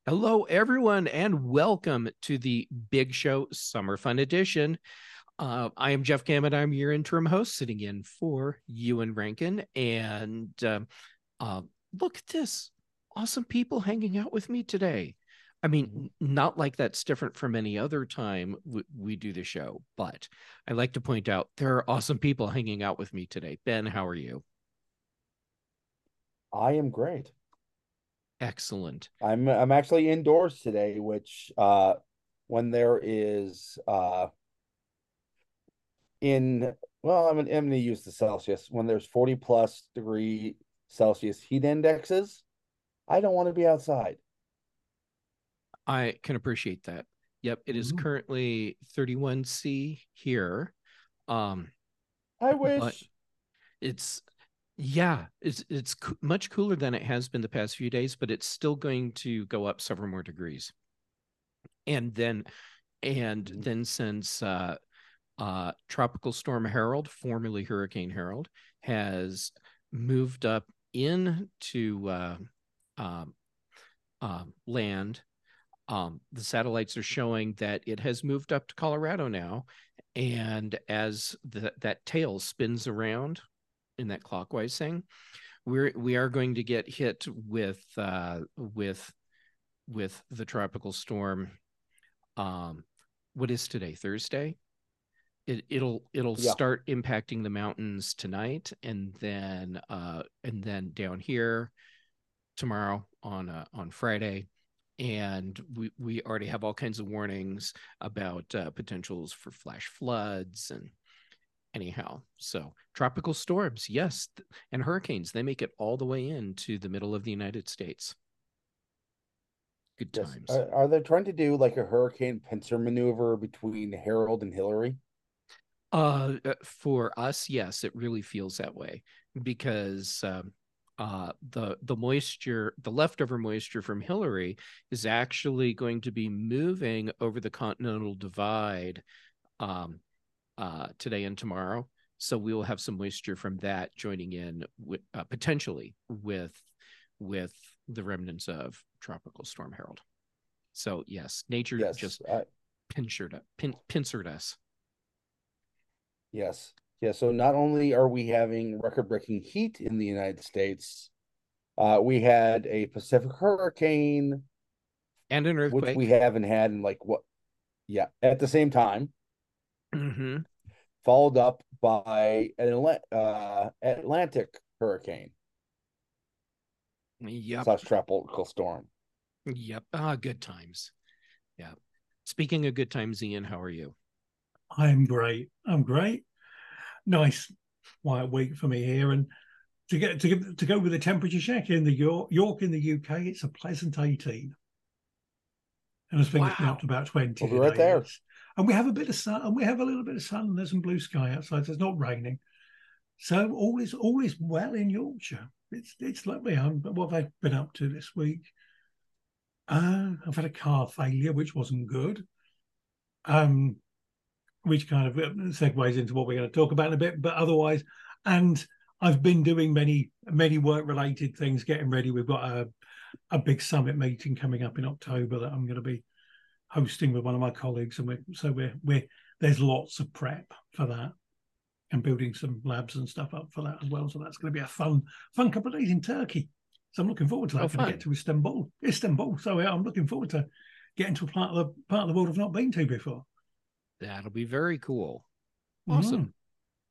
Hello, everyone, and welcome to the Big Show Summer Fun Edition. I am Jeff Gamet. I'm your interim host, sitting in for Ewan Rankin. And uh, look at this awesome people hanging out with me today. I mean, Mhm. not like that's different from any other time we do the show, but I like to point out there are awesome people hanging out with me today. Ben, how are you? I am great. Excellent. I'm actually indoors today, which when there is in well, I'm gonna use the Celsius. When there's 40 plus degree Celsius heat indexes, I don't want to be outside. I can appreciate that. Yep, it is Mhm. currently 31 C here. Um, I but wish. it's yeah, it's much cooler than it has been the past few days, but it's still going to go up several more degrees. And then and Mhm. then since Tropical Storm Harold, formerly Hurricane Harold, has moved up into um, land. The satellites are showing that it has moved up to Colorado now, and as that tail spins around in that clockwise thing, we are going to get hit with the tropical storm. Um, what is today? Thursday. It'll Yeah. start impacting the mountains tonight, and then down here tomorrow on Friday, and we already have all kinds of warnings about potentials for flash floods and anyhow. So tropical storms, yes, and hurricanes, they make it all the way into the middle of the United States. Good Yes. times. Are they trying to do like a hurricane pincer maneuver between Harold and Hillary? For us, yes, it really feels that way because the moisture, the leftover moisture from Hillary, is actually going to be moving over the Continental Divide um, today and tomorrow. So we will have some moisture from that joining in with, potentially with the remnants of Tropical Storm Harold. So yes, nature Yes. just pincered us. Yes. Yeah. So not only are we having record-breaking heat in the United States, we had a Pacific hurricane, And an which we earthquake. haven't had in like what? Yeah, at the same time, Mm-hmm. followed up by an Atlantic hurricane Yep. slash tropical storm. Yep. Ah, good times. Yeah. Speaking of good times, Ian, how are you? I'm great. I'm great. Nice quiet week for me here, and to go with the temperature check in the York in the UK, it's a pleasant 18, and I think it's been up Wow. to about 20 We'll be right today. there. And we have a bit of sun, and we have a little bit of sun, and there's some blue sky outside. So it's not raining, so all is well in Yorkshire. It's lovely. What have I been up to this week? I've had a car failure, which wasn't good. Um, which kind of segues into what we're going to talk about in a bit. But otherwise, and I've been doing many work related things, getting ready. We've got a big summit meeting coming up in October that I'm going to be hosting with one of my colleagues, and we're there's lots of prep for that and building some labs and stuff up for that as well. So that's going to be a fun couple of days in Turkey. So I'm looking forward to Oh, that. Going to get fun. to Istanbul. So yeah, I'm looking forward to getting to a part of the world I've not been to before. That'll be very cool. Awesome. Mm.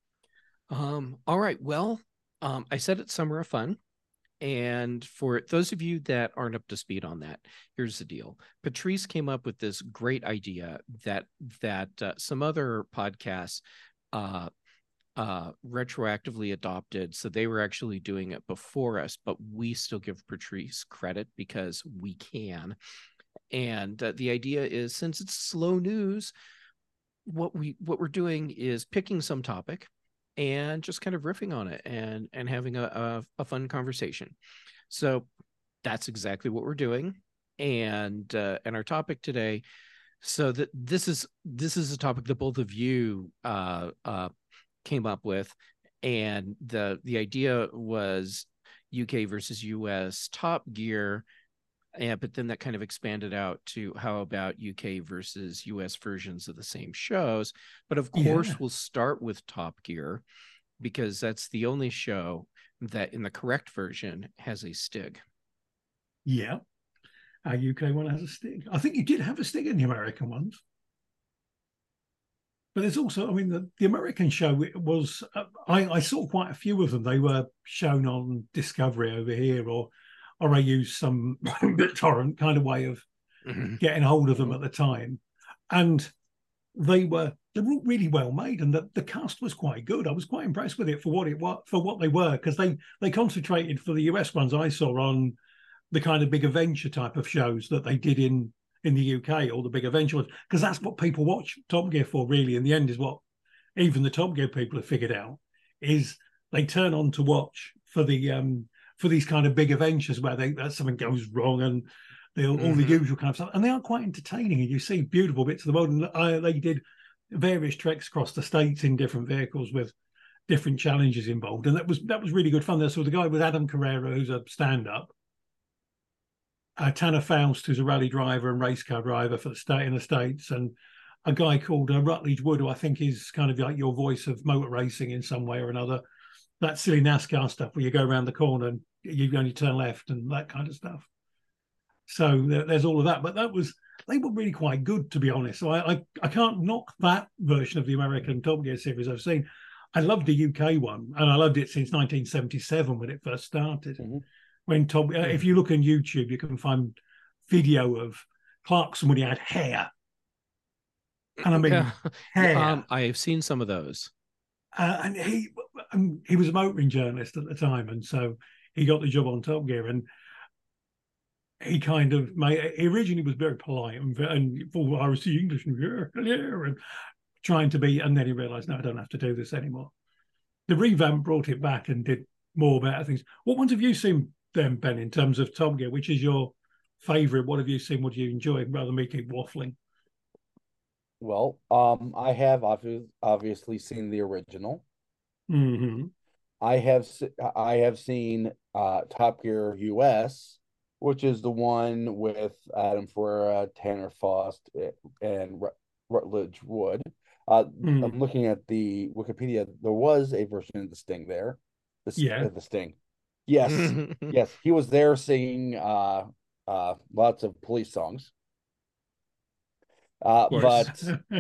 All right. Well, I said it's summer of fun. And for those of you that aren't up to speed on that, here's the deal. Patrice came up with this great idea that some other podcasts uh, retroactively adopted. So they were actually doing it before us, but we still give Patrice credit because we can. And the idea is, since it's slow news, what we're doing is picking some topic and just kind of riffing on it and having a fun conversation. So that's exactly what we're doing. And our topic today, so that this is a topic that both of you came up with, and the idea was UK versus US Top Gear And but then that kind of expanded out to how about UK versus US versions of the same shows. But of course, Yeah. we'll start with Top Gear because that's the only show that in the correct version has a Stig. Yeah. Our UK one has a Stig. I think you did have a Stig in the American ones. But there's also, I mean, the American show was, I saw quite a few of them. They were shown on Discovery over here, or I used some torrent kind of way of getting hold of them at the time. And they were all really well made, and the cast was quite good. I was quite impressed with it for what they were, because they concentrated for the US ones I saw on the kind of big adventure type of shows that they did in the UK, or the big adventure ones, because that's what people watch Top Gear for, really. In the end, is what even the Top Gear people have figured out, is they turn on to watch for these kind of big adventures where something goes wrong, and all the usual kind of stuff, and they are quite entertaining, and you see beautiful bits of the world. And they did various treks across the states in different vehicles with different challenges involved, and that was really good fun. There, so the guy with Adam Carrera, who's a stand-up, Tanner Faust, who's a rally driver and race car driver for the state in the States, and a guy called Rutledge Wood, who I think is kind of like your voice of motor racing in some way or another. That silly NASCAR stuff where you go around the corner and you only turn left and that kind of stuff. So there's all of that, but they were really quite good, to be honest. So I can't knock that version of the American Top Gear series I've seen. I loved the UK one, and I loved it since 1977 when it first started. Mm-hmm. When if you look on YouTube, you can find video of Clarkson when he had hair, and I mean hair. I have seen some of those, and he was a motoring journalist at the time, and so he got the job on Top Gear, and he kind of he originally was very polite and full Irish English and trying to be, and then he realised, no, I don't have to do this anymore. The revamp brought it back and did more better things. What ones have you seen then, Ben, in terms of Top Gear? Which is your favourite? What have you seen? What do you enjoy? Rather than me keep waffling. Well, I have obviously seen the original. Mm-hmm. I have seen Top Gear US, which is the one with Adam Ferreira, Tanner Faust, and Rutledge Wood. I'm looking at the Wikipedia. There was a version of the Sting there. The Sting. Yes, yes, he was there singing lots of police songs. But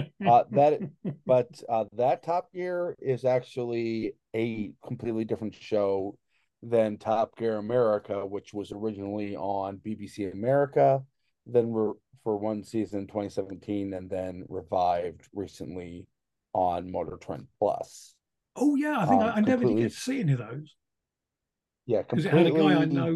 that Top Gear is actually a completely different show than Top Gear America, which was originally on BBC America, then for one season in 2017, and then revived recently on Motor Trend Plus. Oh yeah, I think I never did get to see any of those. Yeah, because it had a guy I know,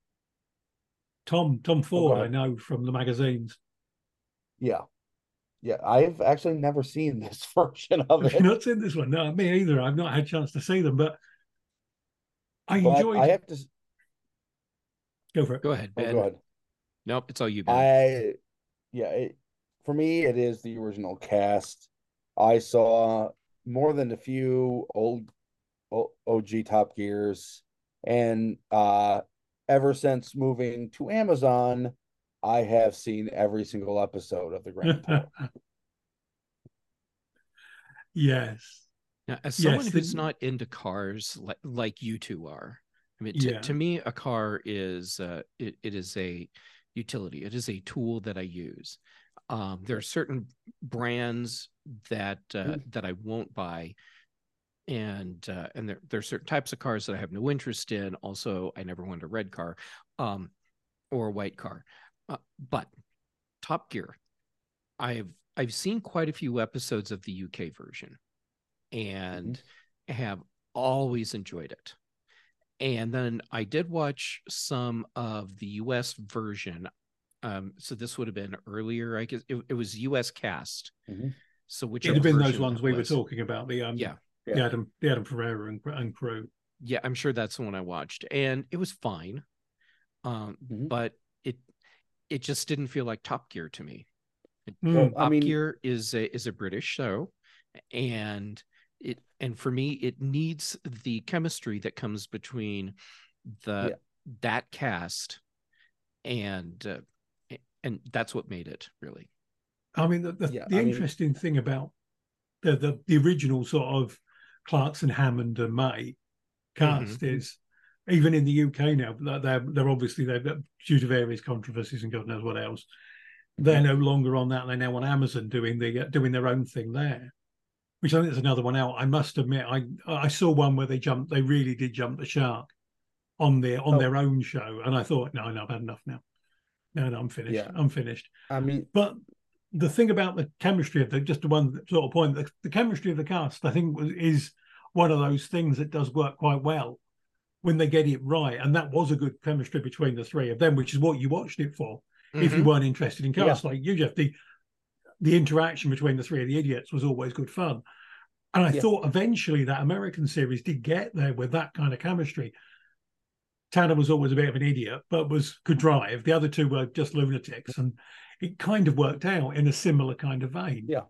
Tom Oh, Ford, I know from the magazines. Yeah. Yeah, I've actually never seen this version of Have it. you not seen this one? No, me either. I've not had a chance to see them, but I But enjoyed. I have to Go for it. Go ahead, Ben. go ahead. Nope, it's all you, Ben. For me, it is the original cast. I saw more than a few old OG Top Gears, and ever since moving to Amazon, I have seen every single episode of the Grand Tour. Yes. Now, as someone who's not into cars like you two are, I mean, to me, a car is it is a utility. It is a tool that I use. There are certain brands that that I won't buy, and there are certain types of cars that I have no interest in. Also, I never wanted a red car, or a white car. But Top Gear, I've seen quite a few episodes of the UK version, and have always enjoyed it. And then I did watch some of the US version. So this would have been earlier. I guess it was US cast. So which it'd have been those ones we were talking about. The Adam Ferreira and crew. Yeah, I'm sure that's the one I watched, and it was fine. But it just didn't feel like Top Gear to me. Well, Top Gear is a British show, and for me it needs the chemistry that comes between that cast and that's what made it really. I mean, the interesting thing about the original sort of Clarkson, Hammond, and May cast is, even in the UK now, they're obviously, they've due to various controversies and God knows what else, they're no longer on that. They're now on Amazon doing their own thing there, which I think there's another one out. I must admit, I saw one where they really did jump the shark on their own show, and I thought, no, I've had enough now. No, I'm finished. Yeah. I'm finished. I mean, but the thing about the chemistry of just the one sort of point, the chemistry of the cast, I think, is one of those things that does work quite well when they get it right. And that was a good chemistry between the three of them, which is what you watched it for. If you weren't interested in cast like you, Jeff, the interaction between the three of the idiots was always good fun. And I thought eventually that American series did get there with that kind of chemistry. Tanner was always a bit of an idiot, but could drive. The other two were just lunatics, and it kind of worked out in a similar kind of vein. Yeah.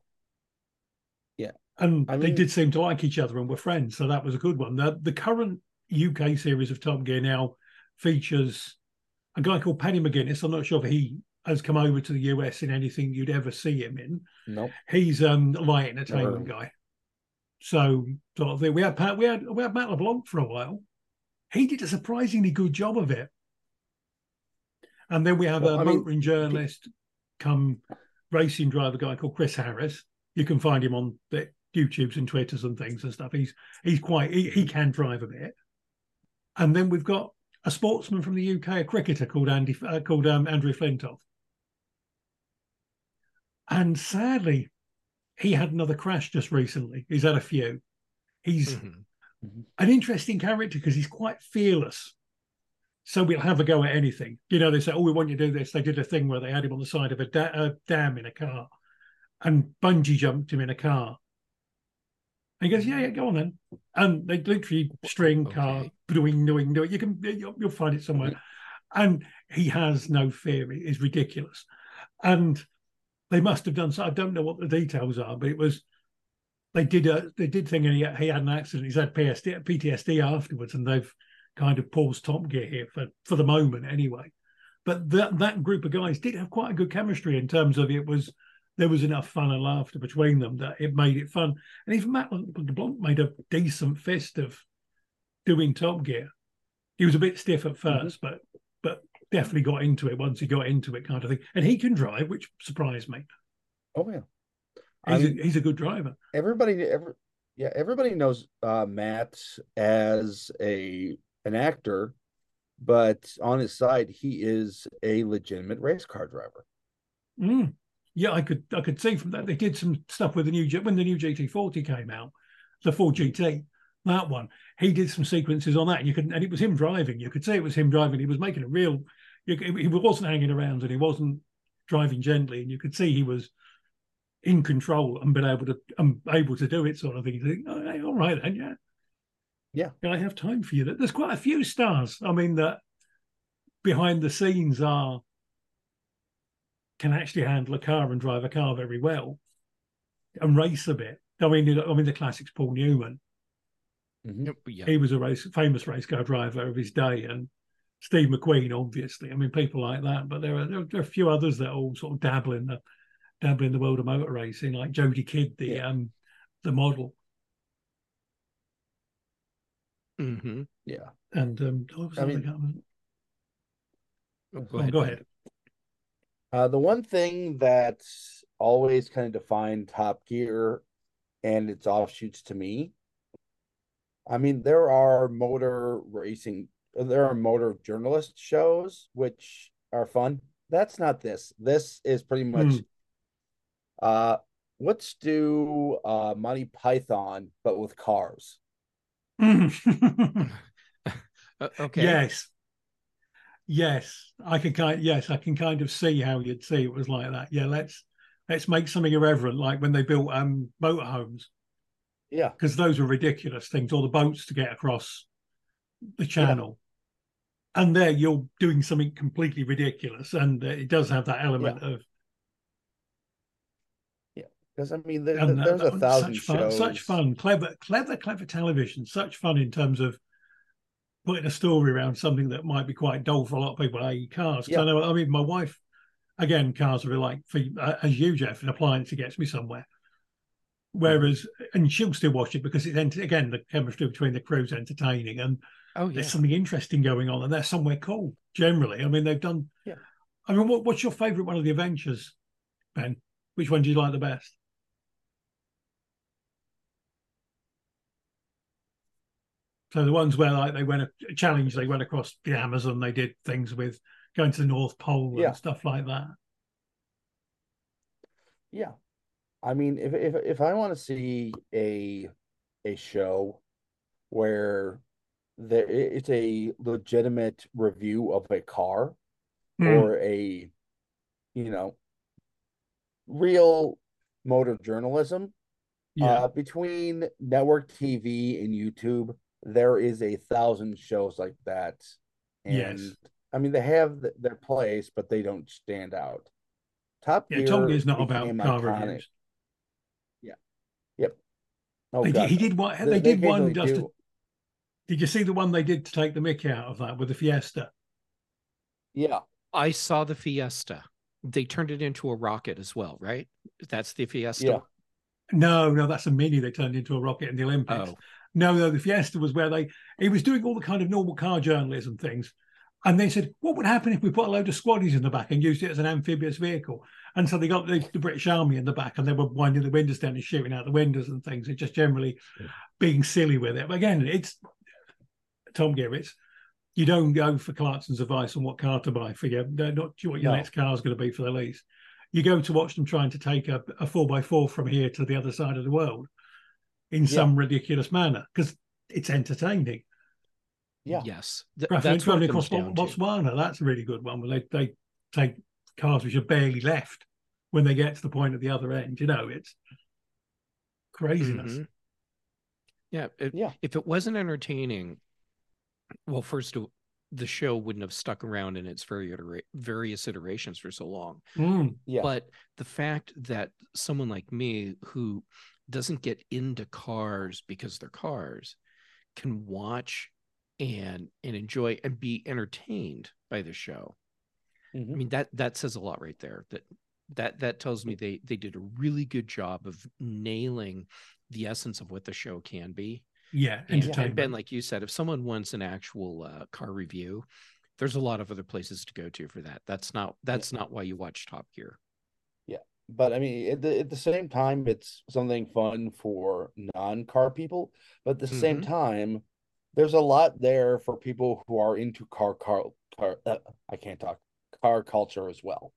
And they did seem to like each other and were friends, so that was a good one. The current UK series of Top Gear now features a guy called Paddy McGuinness. I'm not sure if he has come over to the US in anything you'd ever see him in. Nope. He's a light entertainment guy. So sort of thing. We had Matt LeBlanc for a while. He did a surprisingly good job of it. And then we have a motoring journalist come racing driver guy called Chris Harris. You can find him on the YouTubes and Twitters and things and stuff. He can drive a bit. And then we've got a sportsman from the UK, a cricketer called Andrew Flintoff. And sadly, he had another crash just recently. He's had a few. He's an interesting character because he's quite fearless. So we'll have a go at anything. You know, they say, we want you to do this. They did a thing where they had him on the side of a dam in a car and bungee jumped him in a car. And he goes, yeah, go on then. And they literally string car, doing. You'll find it somewhere. And he has no fear. It is ridiculous. And they must have done so. I don't know what the details are, but it was, they did thing, and he had an accident. He's had PTSD afterwards, and they've kind of paused Top Gear here for the moment anyway. But that group of guys did have quite a good chemistry in terms of there was enough fun and laughter between them that it made it fun. And even Matt LeBlanc made a decent fist of doing Top Gear. He was a bit stiff at first, but definitely got into it once he got into it, kind of thing. And he can drive, which surprised me. Oh yeah, he's a good driver. Everybody knows Matt as an actor, but on his side, he is a legitimate race car driver. Yeah, I could see from that they did some stuff with when the new GT40 came out, the Ford GT, that one. He did some sequences on that, and it was him driving. You could see it was him driving. He was making a real. He wasn't hanging around, and he wasn't driving gently, and you could see he was in control and able to do it, sort of thing. You think, oh, hey, all right then, yeah. Can I have time for you? There's quite a few stars. I mean, that behind the scenes can actually handle a car and drive a car very well and race a bit. I mean, the classics, Paul Newman. Yeah. He was a famous race car driver of his day, and Steve McQueen, obviously. I mean, people like that. But there are a few others that all sort of dabble in the world of motor racing, like Jody Kidd, the model. Yeah. And go ahead. The one thing that always kind of defined Top Gear and its offshoots to me, I mean, there are motor journalist shows which are fun. That's not this. This is pretty much let's do Monty Python but with cars. Okay. Yes, I can kind of see how you'd see it was like that. Yeah, let's make something irreverent, like when they built motorhomes. Yeah, because those were ridiculous things, or the boats to get across the channel. Yeah. And there you're doing something completely ridiculous, and it does have that element of. Yeah, because I mean, there's 1,000 shows. Such fun, clever television. Such fun in terms of putting a story around something that might be quite dull for a lot of people, i.e. cars. Because Yeah. I know, I mean, my wife, again, cars are like, for, as you, Jeff, an appliance that gets me somewhere. Whereas, and she'll still watch it because it's, again, the chemistry between the crew's entertaining and Oh yeah. there's something interesting going on and they're somewhere cool, generally. I mean, they've done, Yeah. I mean, what's your favourite one of the adventures, Ben? Which one do you like the best? So the ones where like they went a challenge, they went across the Amazon, they did things with going to the North Pole Yeah. and stuff like that. Yeah. I mean, if I want to see a show where it's a legitimate review of a car or a, you know, real motor journalism, Yeah. between network TV and YouTube, there is 1,000 shows like that. And Yes. I mean, they have their place, but they don't stand out. Top Yeah, Gear Tom Gear's not about became car iconic. reviews. Yeah. Yep. Oh He God, did one. they They did one occasionally just. do. Did you see the one they did to take the mickey out of that with the Fiesta? Yeah. I saw the Fiesta. They turned it into a rocket as well, right? That's the Fiesta. Yeah. No, that's a Mini they turned into a rocket in the Olympics. Oh. No, the Fiesta was where he was doing all the kind of normal car journalism things. And they said, what would happen if we put a load of squaddies in the back and used it as an amphibious vehicle? And so they got the British Army in the back and they were winding the windows down and shooting out the windows and things. It's just generally being silly with it. But again, it's Tom Gear. You don't go for Clarkson's advice on what car to buy for you, not what your next car is going to be for the lease. You go to watch them trying to take a 4x4 from here to the other side of the world in some ridiculous manner because it's entertaining. Yeah. Yes. That's what it comes down to. Botswana. That's a really good one where they take cars which are barely left when they get to the point at the other end. You know, it's craziness. Mm-hmm. Yeah. Yeah. If it wasn't entertaining, well, first, the show wouldn't have stuck around in its various iterations for so long. Yeah. But the fact that someone like me who doesn't get into cars because they're cars can watch and enjoy and be entertained by the show. I mean, that says a lot right there. That tells me they did a really good job of nailing the essence of what the show can be. Yeah, entertainment. And Ben, like you said, if someone wants an actual car review, there's a lot of other places to go to for that. That's not why you watch Top Gear. Yeah, but I mean, at the same time, it's something fun for non-car people. But at the same time, there's a lot there for people who are into car culture as well.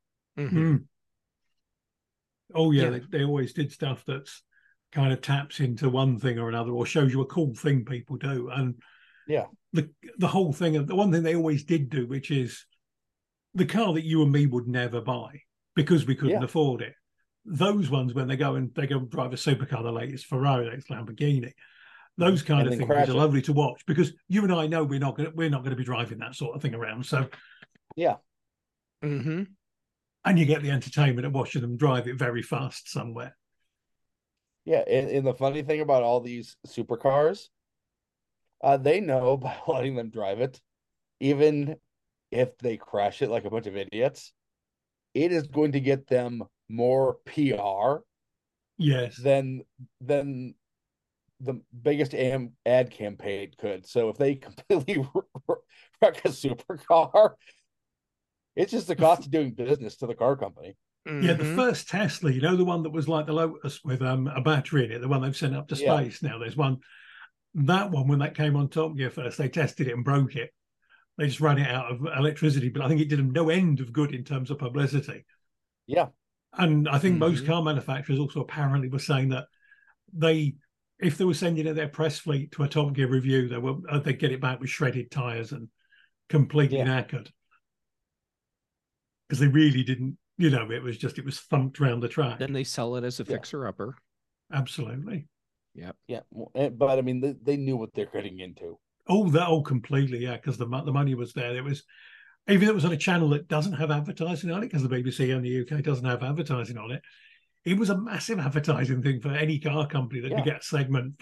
Oh yeah, they always did stuff that's kind of taps into one thing or another or shows you a cool thing people do. And yeah, the whole thing of the one thing they always did do, which is the car that you and me would never buy because we couldn't afford it. Those ones when they go drive a supercar, the latest Ferrari, the latest Lamborghini, those kind of things are lovely to watch because you and I know we're not going to be driving that sort of thing around. So yeah. And you get the entertainment of watching them drive it very fast somewhere. Yeah, and the funny thing about all these supercars, they know by letting them drive it, even if they crash it like a bunch of idiots, it is going to get them more PR. Yes. Than the biggest ad campaign could. So if they completely wreck a supercar, it's just the cost of doing business to the car company. Yeah, the first Tesla, you know, the one that was like the Lotus with a battery in it, the one they've sent up to space now. There's one, that one, when that came on Top Gear first, they tested it and broke it. They just ran it out of electricity, but I think it did them no end of good in terms of publicity. Yeah. And I think most car manufacturers also apparently were saying that if they were sending in their press fleet to a Top Gear review, they'd get it back with shredded tires and completely knackered. Because they really didn't, you know, it was thumped around the track. Then they sell it as a fixer-upper. Absolutely. Yep. Yeah. But I mean, they knew what they're getting into. Completely, yeah, because the money was there. It was, even though it was on a channel that doesn't have advertising on it, because the BBC in the UK doesn't have advertising on it, it was a massive advertising thing for any car company that could get a segment for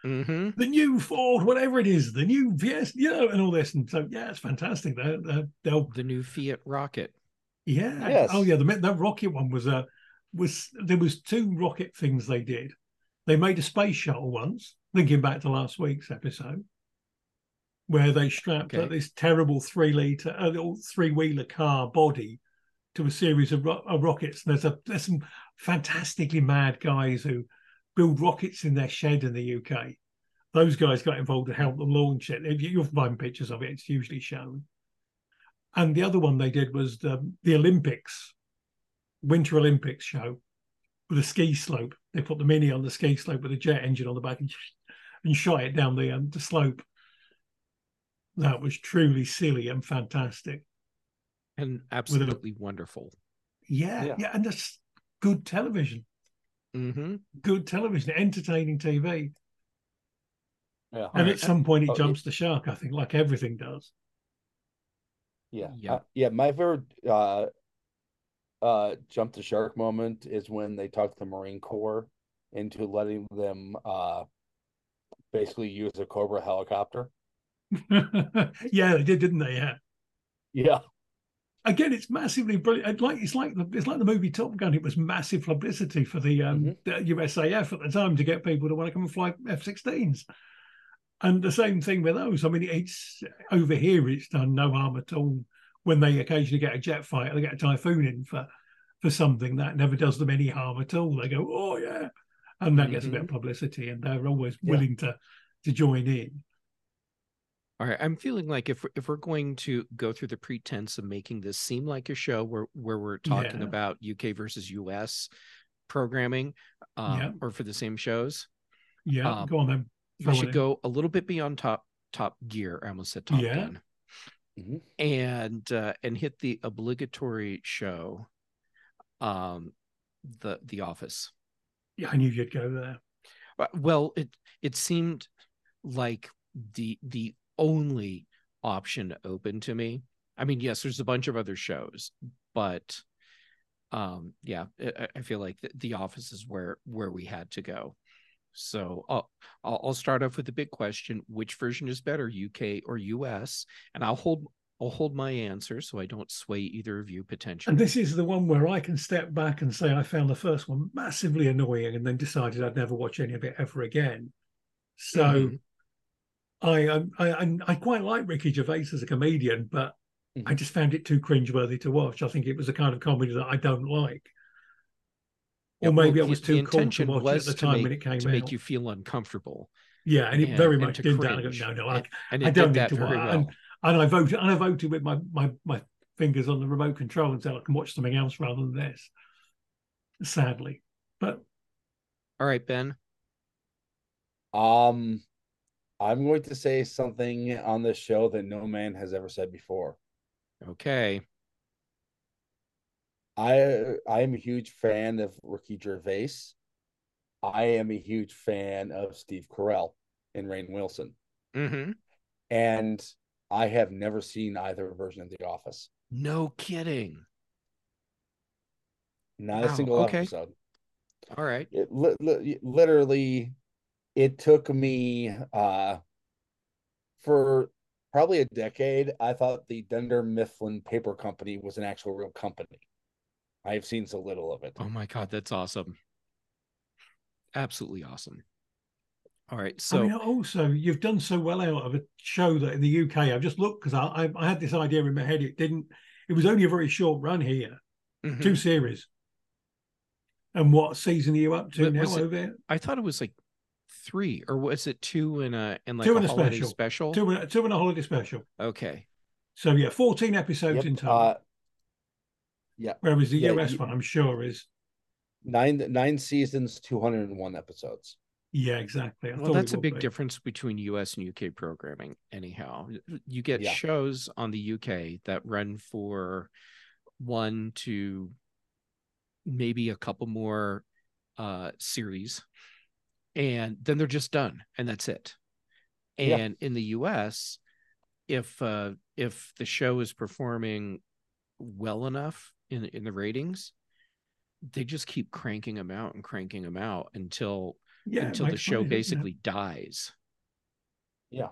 Mm-hmm. the new Ford, whatever it is, the new Fiesta, and all this. And so, yeah, it's fantastic. They'll The new Fiat Rocket. Yeah. Yes. Oh, yeah. That rocket one was there was two rocket things they did. They made a space shuttle once, thinking back to last week's episode, where they strapped this terrible 3-liter, little 3-wheeler car body to a series of rockets. And there's some fantastically mad guys who build rockets in their shed in the UK. Those guys got involved to help them launch it. You'll find pictures of it. It's usually shown. And the other one they did was the Olympics, Winter Olympics show with a ski slope. They put the Mini on the ski slope with a jet engine on the back and shot it down the slope. That was truly silly and fantastic. And absolutely wonderful. Yeah. And that's good television. Mm-hmm. Good television, entertaining TV. Yeah. And at some point, he jumps the shark, I think, like everything does. Yeah. My favorite jump the shark moment is when they talked the Marine Corps into letting them basically use a Cobra helicopter. Yeah, they did, didn't they? Yeah. Yeah. Again, it's massively brilliant. It's like the movie Top Gun. It was massive publicity for the USAF at the time to get people to want to come and fly F-16s. And the same thing with those. I mean, it's over here, it's done no harm at all. When they occasionally get a jet fighter, they get a Typhoon in for something that never does them any harm at all. They go, oh yeah, and that gets a bit of publicity, and they're always willing to join in. All right, I'm feeling like if we're going to go through the pretense of making this seem like a show where we're talking about UK versus US programming, or for the same shows, go on then. We should go a little bit beyond Top Gear. I almost said Top Gun. And hit the obligatory show, the Office. Yeah, I knew you'd go there. Well, it seemed like the only option open to me. I mean, yes, there's a bunch of other shows, but I feel like the Office is where we had to go. So I'll start off with the big question: which version is better, UK or US? And I'll hold my answer so I don't sway either of you potentially. And this is the one where I can step back and say I found the first one massively annoying, and then decided I'd never watch any of it ever again. So I quite like Ricky Gervais as a comedian, but I just found it too cringeworthy to watch. I think it was a kind of comedy that I don't like. Or maybe I was too cool to watch it at the time when it came out. To make you feel uncomfortable. Yeah, and it very much did that. I go, I don't need to watch. Well. And I voted with my fingers on the remote control and said I can watch something else rather than this. Sadly. But all right, Ben. I'm going to say something on this show that no man has ever said before. Okay. I am a huge fan of Ricky Gervais. I am a huge fan of Steve Carell and Rainn Wilson. And I have never seen either version of The Office. No kidding. Not a single episode. All right. Literally, it took me for probably a decade. I thought the Dunder Mifflin Paper Company was an actual real company. I have seen so little of it. Oh my God, that's awesome. Absolutely awesome. All right. So I mean, also you've done so well out of a show that in the UK, I've just looked because I had this idea in my head. It was only a very short run here, 2 series. And what season are you up to now over there? I thought it was like 3, or was it 2 and a holiday special? 2 and a holiday special. Okay. So yeah, 14 episodes in total. Whereas the US one, I'm sure, is 9 seasons, 201 episodes. Yeah, exactly. Well, that's a big difference between US and UK programming. Anyhow, you get shows on the UK that run for 1 to maybe a couple more series, and then they're just done, and that's it. And in the US, if the show is performing well enough in the ratings, they just keep cranking them out until Yeah, it until the makes show money, doesn't it? basically dies. Yeah.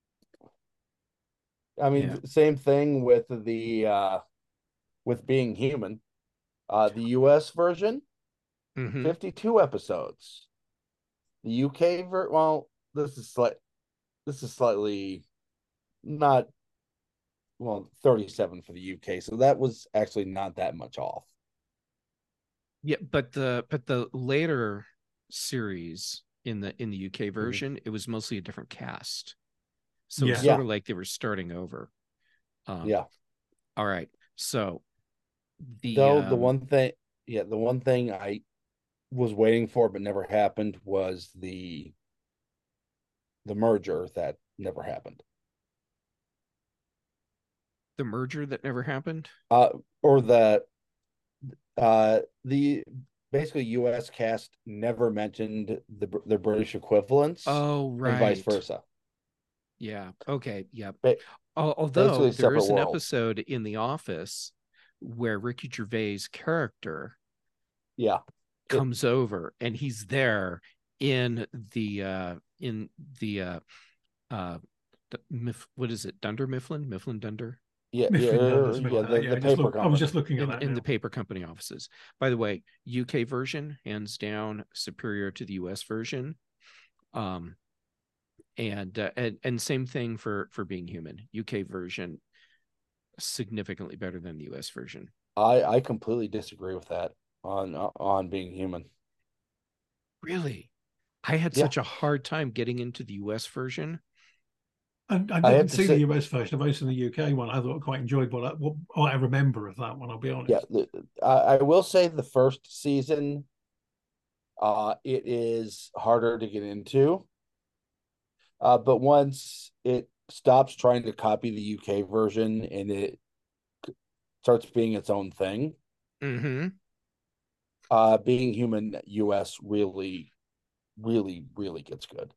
I mean, Yeah. same thing with the with Being Human. The US version, Hmm. 52 episodes. The UK well, this is slightly not, well, 37 for the UK. So that was actually not that much off. Yeah, but the later series in the UK Mhm. version, it was mostly a different cast. So it's Yeah. sort Yeah, of like they were starting over. Um, yeah. all right. So the Though the one thing, yeah, the one thing I was waiting for but never happened was the merger that never happened. the merger that never happened. Uh, or the basically U.S. cast never mentioned the British equivalents Oh, and vice right. versa. Yeah. Okay. Yep. Ba- Although Basically there separate is an worlds. episode in The Office where Ricky Gervais' character Yeah, it comes over and he's there in the uh what is it, Dunder Mifflin Dunder, yeah Mifflin Done or something yeah like that. Yeah, the paper I was just company. looking at in that the now. paper company offices. By the way, UK version hands down superior to the US version. um and same thing for Being Human. UK version significantly better than the US version. I completely disagree with that on Being Human. Really? I had Yeah, such a hard time getting into the US version. I I didn't have to see the say, US version. I've only seen the UK one. I thought I quite enjoyed what I remember of that one. I'll be yeah, honest. I will say the first season, it is harder to get into. But once it stops trying to copy the UK version and it starts being its own thing, Mm-hmm. Being Human US really, really, really gets good.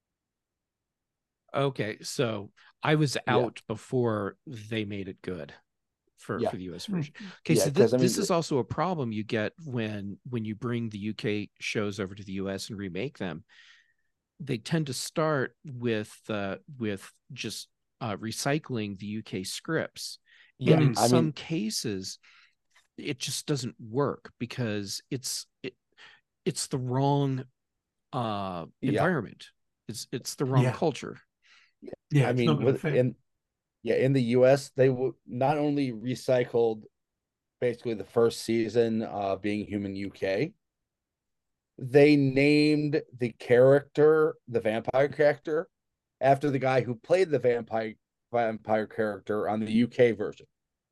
Okay, so I was Yeah, out before they made it good yeah, for the US Hmm. version. Okay, yeah. so Because I this mean, is also a problem you get when you bring the UK shows over to the US and remake them. They tend to start with just recycling the UK scripts, yeah, and in I some mean, cases, it just doesn't work because it's the wrong yeah, environment. It's the wrong Yeah, culture. yeah, I it's not mean, going to fit. in the US, they not only recycled basically the first season Being Human UK, they named the character, the vampire character, after the guy who played the vampire character on the UK version.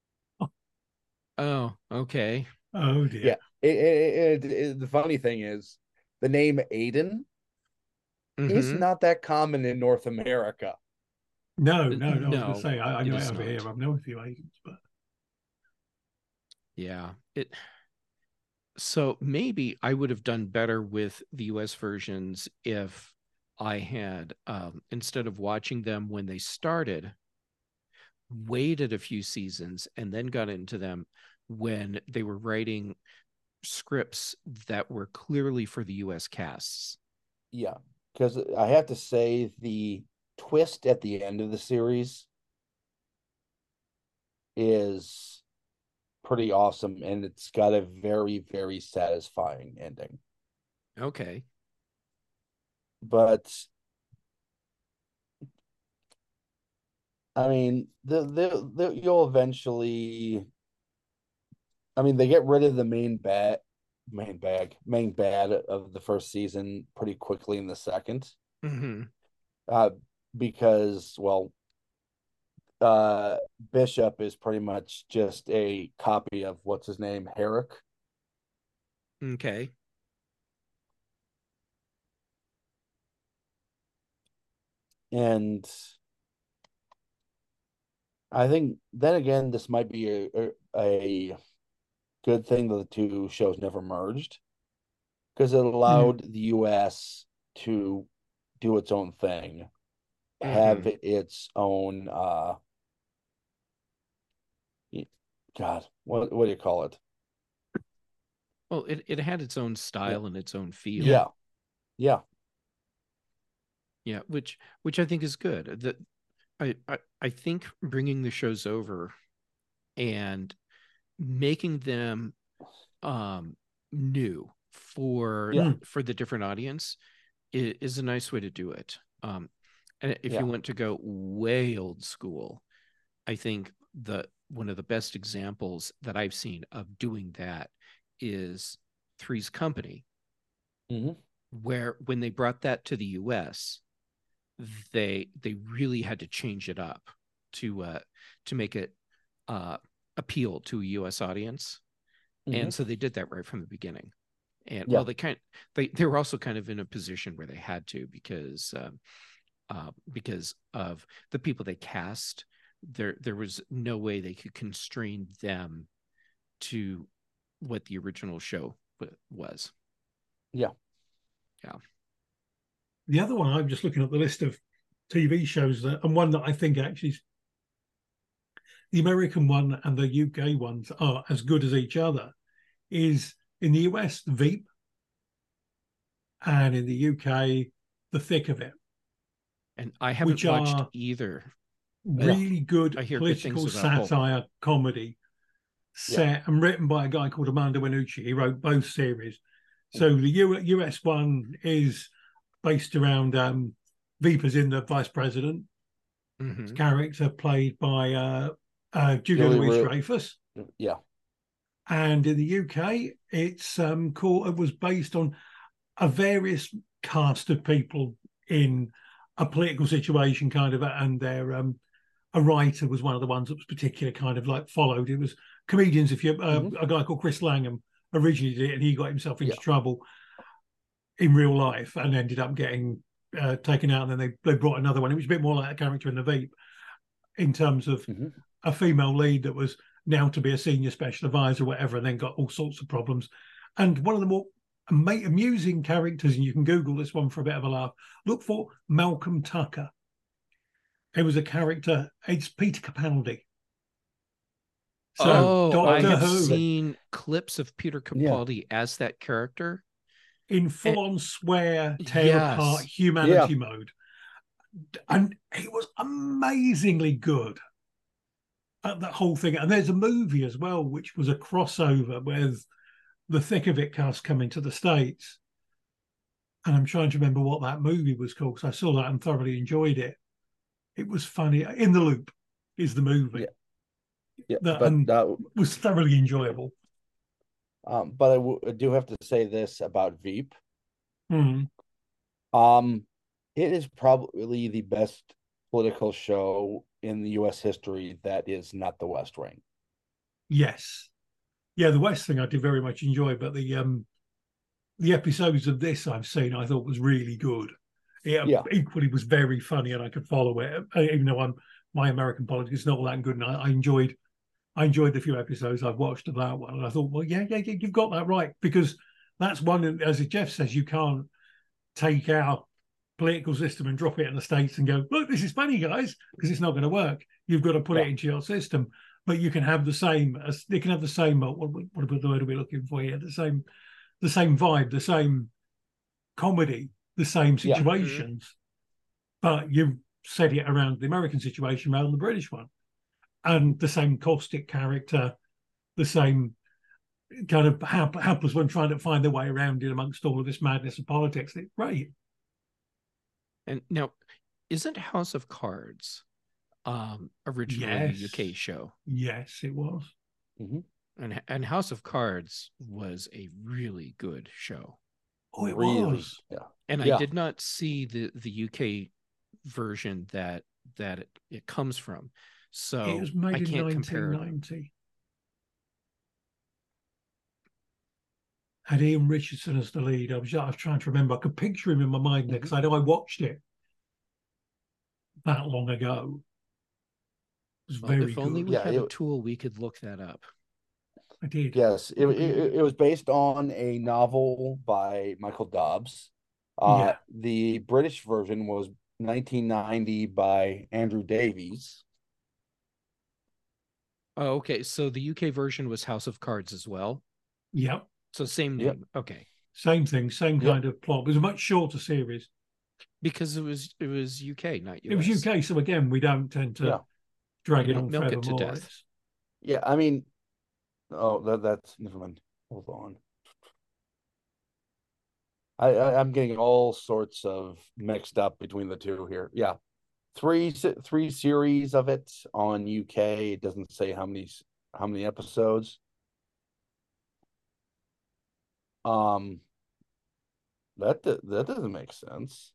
Oh, okay. Oh dear. Yeah. The funny thing is, the name Aiden is Mm-hmm. not that common in North America. No, no, no. I was going to No, say I it know it is over here. not. I've known a few agents, but Yeah. It So maybe I would have done better with the US versions if I had instead of watching them when they started, waited a few seasons and then got into them when they were writing scripts that were clearly for the US casts. Yeah. Because I have to say, the twist at the end of the series is pretty awesome, and it's got a very, very satisfying ending. Okay. But I mean, you'll eventually. I mean, they get rid of the main bad of the first season pretty quickly in the second, Mm-hmm. uh, because well, uh, Bishop is pretty much just a copy of what's his name, Herrick, Okay. and I think then again, this might be a good thing that the two shows never merged because it mm, allowed the U.S. to do its own thing, have Mm-hmm. its own God, what do you call it? Well, it had its own Yeah, style and its own yeah, feel. yeah, Yeah, which I think is good. That I think bringing the shows over and making them new Yeah. for the different audience is a nice way to do it. And if you Yeah. want to go way old school, I think the one of the best examples that I've seen of doing that is Three's Company, Hmm. where when they brought that to the US, they really had to change it up to make it appeal to a US audience. Hmm. And so they did that right from the beginning. And Yeah. well, they were also kind of in a position where they had to because of the people they cast. There was no way they could constrain them to what the original show was. Yeah. Yeah. The other one, I'm just looking at the list of TV shows and one that I think actually the American one and the UK ones are as good as each other, is in the US, Veep, and in the UK, The Thick of It, And I haven't which watched are either. really good I hear good political things about both. satire comedy set and written by a guy called Armando Iannucci. He wrote both series. So the US one is based around Veep as in the vice president. His character played by Julia Louis-Dreyfus. Yeah. And in the UK, it's called. It was based on a various cast of people in a political situation, kind of, and their a writer was one of the ones that was particular kind of like followed. It was comedians. If you a guy called Chris Langham originally did it, and he got himself into trouble in real life and ended up getting taken out. And then they brought another one. It was a bit more like a character in the Veep in terms of a female lead that was now to be a senior special advisor or whatever, and then got all sorts of problems. And one of the more amusing characters, and you can Google this one for a bit of a laugh, look for Malcolm Tucker. It was a character, it's Peter Capaldi. So Doctor I have Who, seen clips of Peter Capaldi as that character. In full-on swear, tear apart humanity mode. And he was amazingly good at that whole thing. And there's a movie as well, which was a crossover with the Thick of It cast coming to the States. And I'm trying to remember what that movie was called, because I saw that and thoroughly enjoyed it. It was funny. In the Loop is the movie. That was thoroughly enjoyable. But I do have to say this about Veep. Mm. It is probably the best political show in the U.S. history that is not The West Wing. Yes. Yeah, The West Wing I did very much enjoy, but the episodes of this I've seen I thought was really good. Equally was very funny, and I could follow it, even though my American politics is not all that good, and I enjoyed the few episodes I've watched of that one, and I thought, well, yeah, you've got that right, because that's one, as Jeff says, you can't take our political system and drop it in the States and go, look, this is funny, guys, because it's not going to work. You've got to put it into your system, but you can have the same. They can have the same. What the word are we looking for here? The same vibe, the same comedy, the same situations, but you set it around the American situation rather than the British one. And the same caustic character, the same kind of helpless one trying to find their way around it amongst all of this madness of politics. It's great. And now, isn't House of Cards originally a UK show? Yes, it was. And House of Cards was a really good show. Oh, it was. Yeah. And I did not see the UK version that it comes from. So it was made I can't in 1990. Had Ian Richardson as the lead. I was trying to remember. I could picture him in my mind because I know I watched it that long ago. It was very if only good. we had a tool, we could look that up. I did. Yes, it was based on a novel by Michael Dobbs. The British version was 1990 by Andrew Davies. Oh, okay. So the UK version was House of Cards as well? Yep. So same name. Okay. Same thing, same kind of plot. It was a much shorter series. Because it was UK, not US. It was UK, so again, we don't tend to drag it on milk it to forevermore. death. Yeah, I mean, that's never mind. Hold on. I'm getting all sorts of mixed up between the two here. Yeah, three series of it on UK. It doesn't say how many episodes. That doesn't make sense.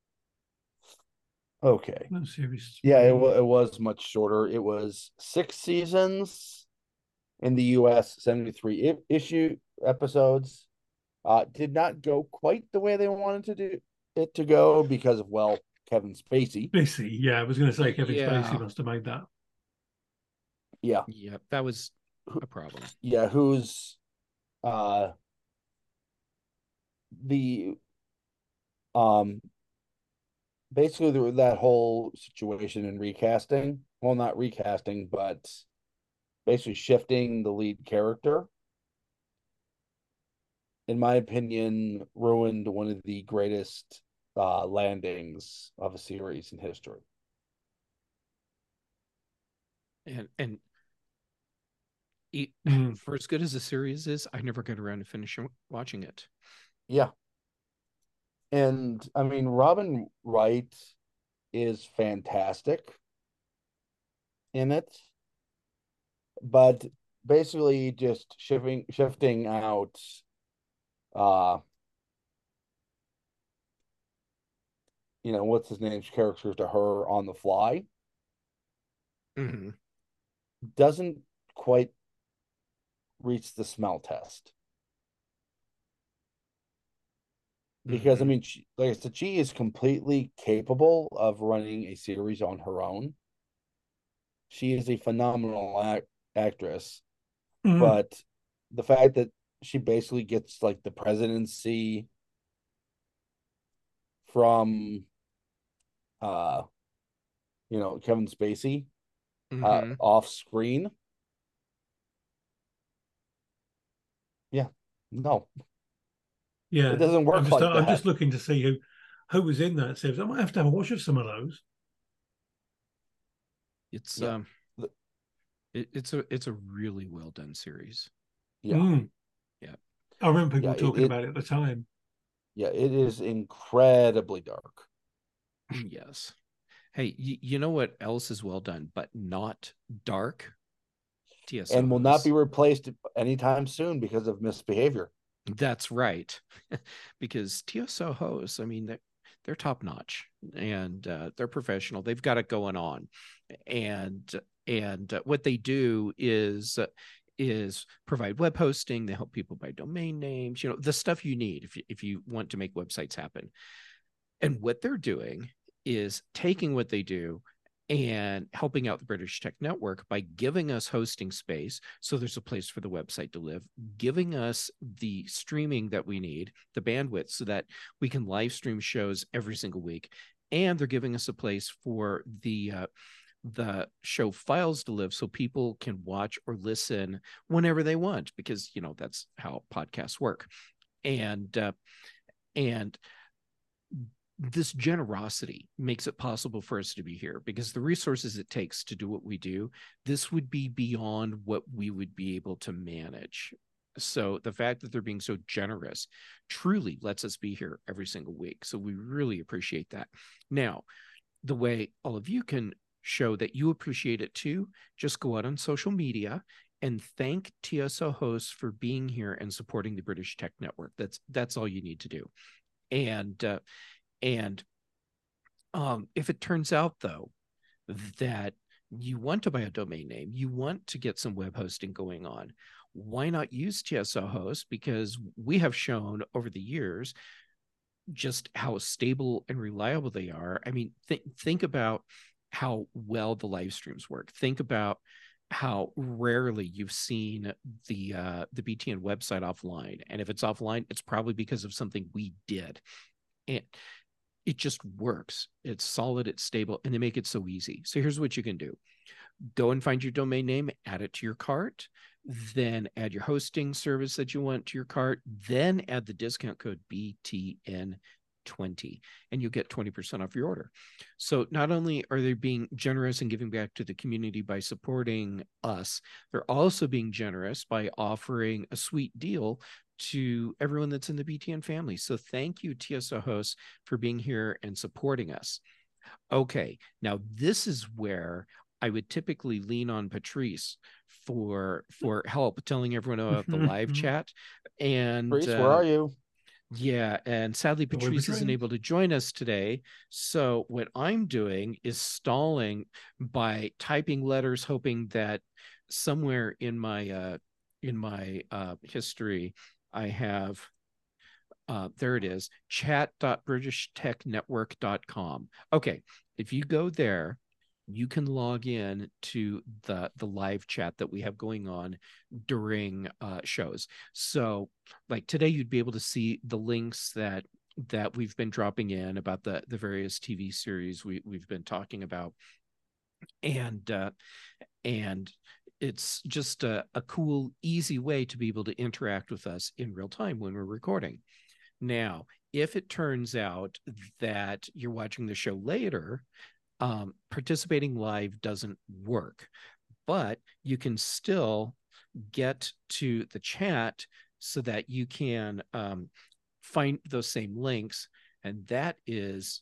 Okay. No series. Yeah, it was much shorter. It was 6 seasons in the US, 73 issue episodes. Did not go quite the way they wanted to do it to go because of, well, Kevin Spacey. Yeah, I was going to say Kevin Yeah. Spacey must have made that. Yeah. Yeah, that was a problem. Yeah, who's the basically that whole situation in recasting, well, not recasting, but basically shifting the lead character, in my opinion, ruined one of the greatest landings of a series in history. And for as good as the series is, I never got around to finishing watching it. Yeah. And I mean, Robin Wright is fantastic in it, but basically just shifting out what's his name's character to her on the fly doesn't quite reach the smell test. Because I mean, like I said, she is completely capable of running a series on her own. She is a phenomenal actress, but the fact that she basically gets like the presidency from Kevin Spacey off screen. Yeah. No. Yeah. It doesn't work like that. I'm just looking to see who was in that series. I might have to have a watch of some of those. It's it's a really well done series. Yeah. Yeah. I remember people talking about it at the time. Yeah, it is incredibly dark. Yes. Hey, you know what else is well done, but not dark? TSO and will hosts. not be replaced anytime soon because of misbehavior. That's right. Because TSO hosts, I mean, they're top notch and they're professional. They've got it going on. And what they do is provide web hosting. They help people buy domain names, the stuff you need if you want to make websites happen. And what they're doing is taking what they do and helping out the British Tech Network by giving us hosting space so there's a place for the website to live, giving us the streaming that we need, the bandwidth, so that we can live stream shows every single week. And they're giving us a place for the show files to live so people can watch or listen whenever they want, because that's how podcasts work. And this generosity makes it possible for us to be here, because the resources it takes to do what we do, this would be beyond what we would be able to manage. So the fact that they're being so generous truly lets us be here every single week. So we really appreciate that. Now, the way all of you can show that you appreciate it too, just go out on social media and thank TSO hosts for being here and supporting the British Tech Network. That's all you need to do. And if it turns out, though, that you want to buy a domain name, you want to get some web hosting going on, why not use TSO hosts? Because we have shown over the years just how stable and reliable they are. I mean, think about how well the live streams work. Think about how rarely you've seen the BTN website offline. And if it's offline, it's probably because of something we did. And it just works. It's solid, it's stable, and they make it so easy. So here's what you can do. Go and find your domain name, add it to your cart, then add your hosting service that you want to your cart, then add the discount code BTN20 20, and you'll get 20% off your order. So not only are they being generous and giving back to the community by supporting us, they're also being generous by offering a sweet deal to everyone that's in the BTN family. So thank you, TSO hosts, for being here and supporting us. Okay, now this is where I would typically lean on Patrice for help telling everyone about the live chat. And Patrice, where are you? yeah, and sadly Patrice isn't able to join us today. So what I'm doing is stalling by typing letters, hoping that somewhere in my history I have there it is, chat.britishtechnetwork.com. Okay, if you go there, you can log in to the live chat that we have going on during shows. So like today, you'd be able to see the links that we've been dropping in about the various TV series we've been talking about. And it's just a cool, easy way to be able to interact with us in real time when we're recording. Now, if it turns out that you're watching the show later, participating live doesn't work, but you can still get to the chat so that you can find those same links. And that is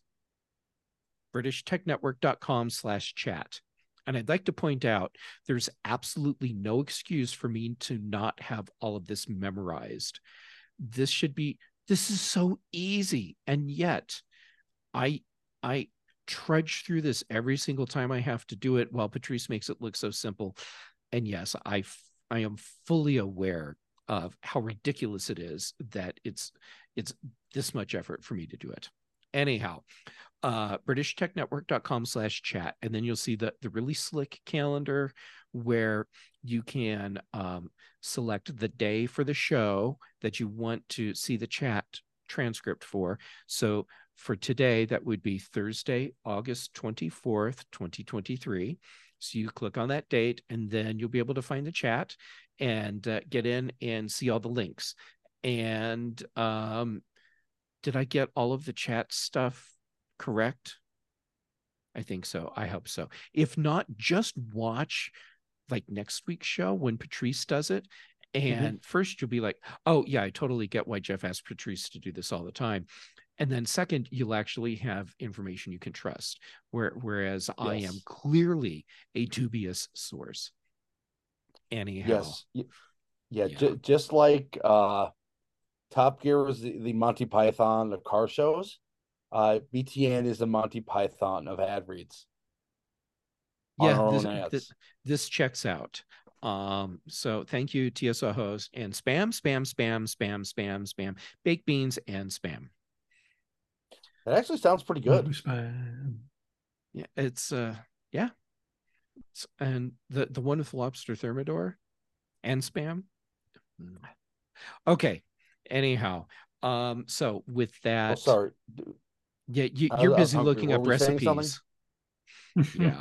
BritishTechNetwork.com/chat. And I'd like to point out there's absolutely no excuse for me to not have all of this memorized. This is so easy. And yet I trudge through this every single time I have to do it while Patrice makes it look so simple. And yes, I am fully aware of how ridiculous it is that it's this much effort for me to do it. Anyhow, BritishTechNetwork.com/chat. And then you'll see the really slick calendar where you can select the day for the show that you want to see the chat transcript for. So for today, that would be Thursday, August 24th, 2023. So you click on that date, and then you'll be able to find the chat and get in and see all the links. And did I get all of the chat stuff correct? I think so. I hope so. If not, just watch like next week's show when Patrice does it. And first you'll be like, oh yeah, I totally get why Jeff asked Patrice to do this all the time. And then second, you'll actually have information you can trust. Whereas I am clearly a dubious source. Anyhow. Yes. Just like Top Gear is the Monty Python of car shows. BTN is the Monty Python of ad reads. Yeah, this checks out. So thank you, TSO host, and spam, baked beans and spam. That actually sounds pretty good. Spam. Yeah, it's yeah. And the one with lobster thermidor and spam. Okay. Anyhow, so with that, oh, sorry. Yeah, you're busy looking up recipes. Yeah.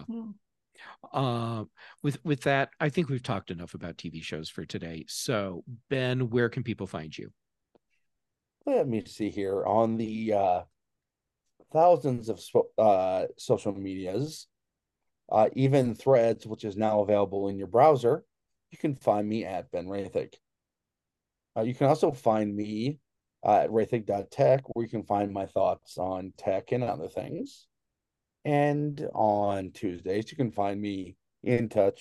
With that, I think we've talked enough about TV shows for today. So, Ben, where can people find you? Let me see here on the thousands of social medias, even Threads, which is now available in your browser. You can find me at Ben Rathig. You can also find me at rathig.tech, where you can find my thoughts on tech and other things. And on Tuesdays, you can find me in touch,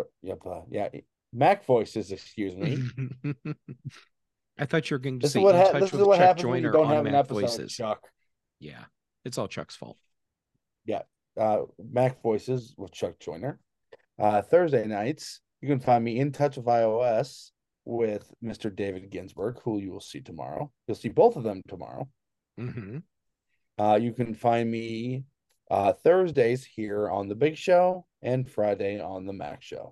Mac Voices, excuse me. I thought you were going to say in touch with Chuck Joyner on Mac Voices. Chuck. Yeah, it's all Chuck's fault. Yeah, Mac Voices with Chuck Joyner. Thursday nights, you can find me in touch with iOS with Mr. David Ginsburg, who you will see tomorrow. You'll see both of them tomorrow. You can find me Thursdays here on The Big Show and Friday on The Mac Show.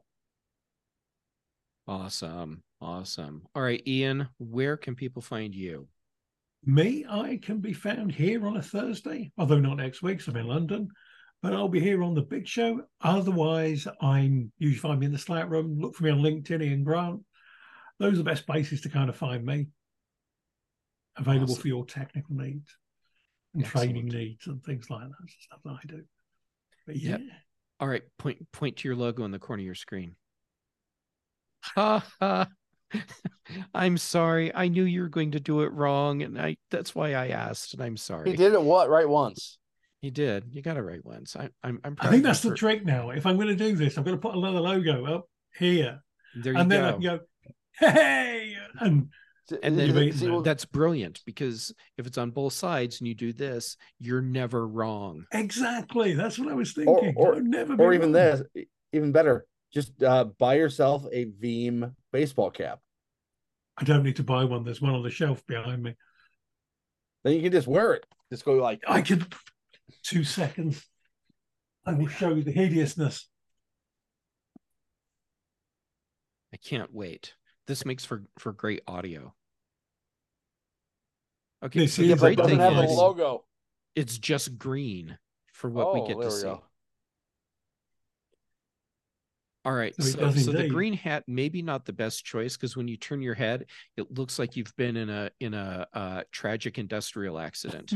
Awesome. All right, Ian, where can people find you? Me, I can be found here on a Thursday, although not next week, so I'm in London, but I'll be here on The Big Show. Otherwise, you usually find me in the Slack room. Look for me on LinkedIn, Ian Grant. Those are the best places to kind of find me. Available for your technical needs. and training needs and things like that. That's the stuff that I do. But yeah. Yep. All right, point to your logo in the corner of your screen. Ha ha. I'm sorry. I knew you were going to do it wrong, and that's why I asked, and I'm sorry. He did it right once. He did. You got it right once. I'm proud I think that's the trick now. If I'm going to do this, I'm going to put another logo up here. There you and then go. I can go, hey, and then that's brilliant, because if it's on both sides and you do this, you're never wrong. Exactly. That's what I was thinking. Or even this, even better, just buy yourself a Veeam baseball cap. I don't need to buy one. There's one on the shelf behind me. Then you can just wear it. Just go like, I could. 2 seconds. I will show you the hideousness. I can't wait. This makes for great audio. Okay, this so the great thing have is a logo. It's just green for what we get to see. Go. All right, so the green hat maybe not the best choice, because when you turn your head, it looks like you've been in a tragic industrial accident.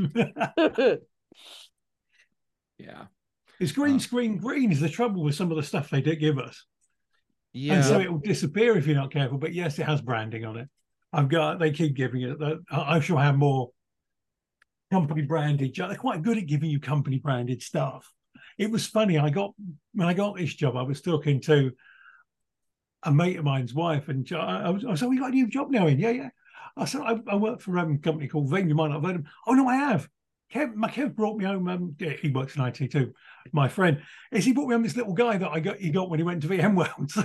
Yeah, it's green screen green is the trouble with some of the stuff they did give us. Yeah, and so it will disappear if you're not careful. But yes, it has branding on it. They keep giving it. I shall have more company branded. They're quite good at giving you company branded stuff. It was funny. When I got this job, I was talking to a mate of mine's wife, and I said, "We got a new job now in." Yeah. I said, "I work for a company called Veeam. You might not have heard of them." "Oh no, I have." Kev brought me home. He works in IT too. My friend he brought me home this little guy that he got when he went to VMworld. So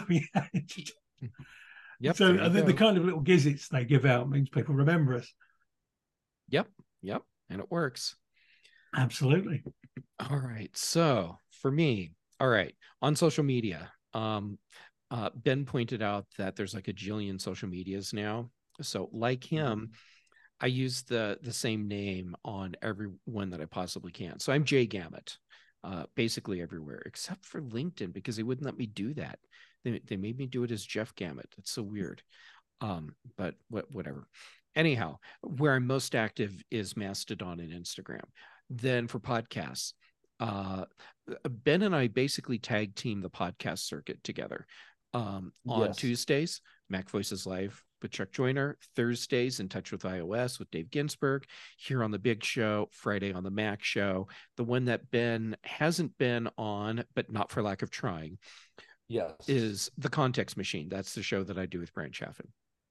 yep. So the kind of little gizzits they give out means people remember us. Yep, and it works. Absolutely. All right. So for me, all right, on social media, Ben pointed out that there's like a jillion social medias now. So like him, I use the same name on every one that I possibly can. So I'm Jay Gamut, basically everywhere except for LinkedIn, because they wouldn't let me do that. They made me do it as Jeff Gamut. It's so weird. But whatever. Anyhow, where I'm most active is Mastodon and Instagram. Then for podcasts, Ben and I basically tag team the podcast circuit together. On Tuesdays, Mac Voices Live with Chuck Joyner. Thursdays, In Touch with iOS with Dave Ginsburg. Here on the Big Show. Friday on the Mac Show. The one that Ben hasn't been on, but not for lack of trying, is The Context Machine. That's the show that I do with Brent Chaffin.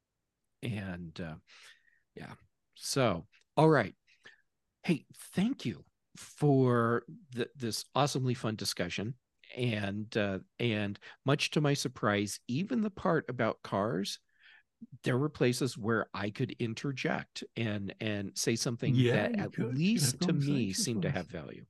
And yeah, so all right. Hey, thank you for this awesomely fun discussion. And much to my surprise, even the part about cars, there were places where I could interject and say something that at least to me seemed to have value.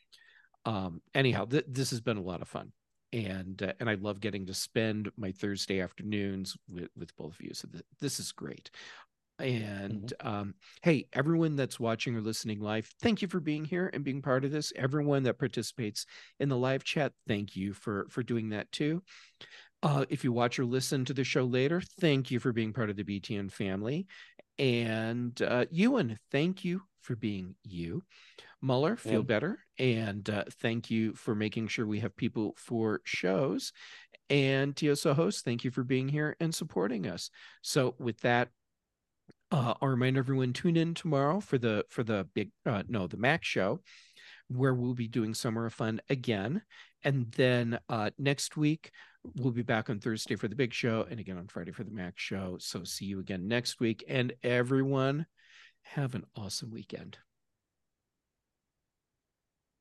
Anyhow, this has been a lot of fun, and I love getting to spend my Thursday afternoons with both of you. So this is great. And hey, everyone that's watching or listening live, thank you for being here and being part of this. Everyone that participates in the live chat, thank you for doing that too. If you watch or listen to the show later, thank you for being part of the BTN family. And Ewan, thank you for being you. Muller, feel better. And thank you for making sure we have people for shows. And TSO host, thank you for being here and supporting us. So with that, I'll remind everyone, tune in tomorrow for the Mac Show, where we'll be doing Summer of Fun again. And then next week, we'll be back on Thursday for the Big Show and again on Friday for the Mac Show. So see you again next week. And everyone, have an awesome weekend.